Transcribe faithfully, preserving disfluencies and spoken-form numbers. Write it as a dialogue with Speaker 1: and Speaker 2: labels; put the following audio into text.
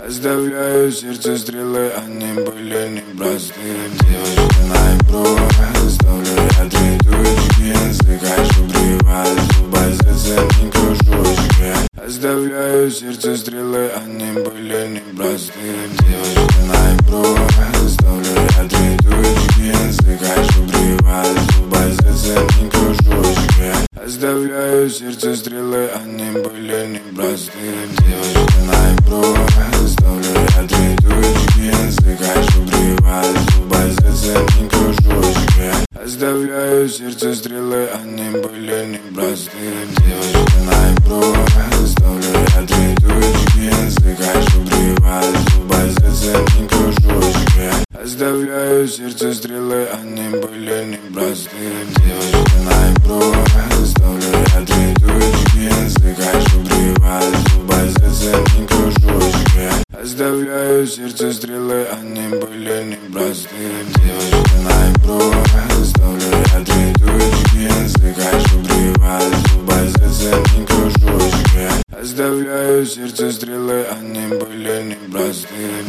Speaker 1: Оставляю сердце стрелы, они были непростые. Девочка на ибро, ставлю я три точки. Слыхаешь, убриваю зубы, зацепни кружочки. Оставляю сердце стрелы, они были непростые. Девочка на ибро, ставлю я три точки. Слыхаешь, убриваю зубы, зацепни кружочки. Оставляю сердце стрелы, они были непростые. Девочка на ибро, ставлю я три точки. Слыхаешь, убриваю зубы, зацепни кружочки. Оставляю сердце стрелы, они были непростые. Девочка на ибро, ставлю я три точки. Слыхаешь, убриваю зубы, зацепни кружочки. Оставляю сердце стрелы, они были непростые. Девочка на ибро, ставлю я три точки. Слыхаешь, убриваю зубы, зацепни кружочки. Оставляю сердце стрелы, они были непростые. Девочка на ибро, ставлю я три точки. Слыхаешь, убриваю зубы, зацепни кружочки. Оставляю сердце стрелы, они были непростые.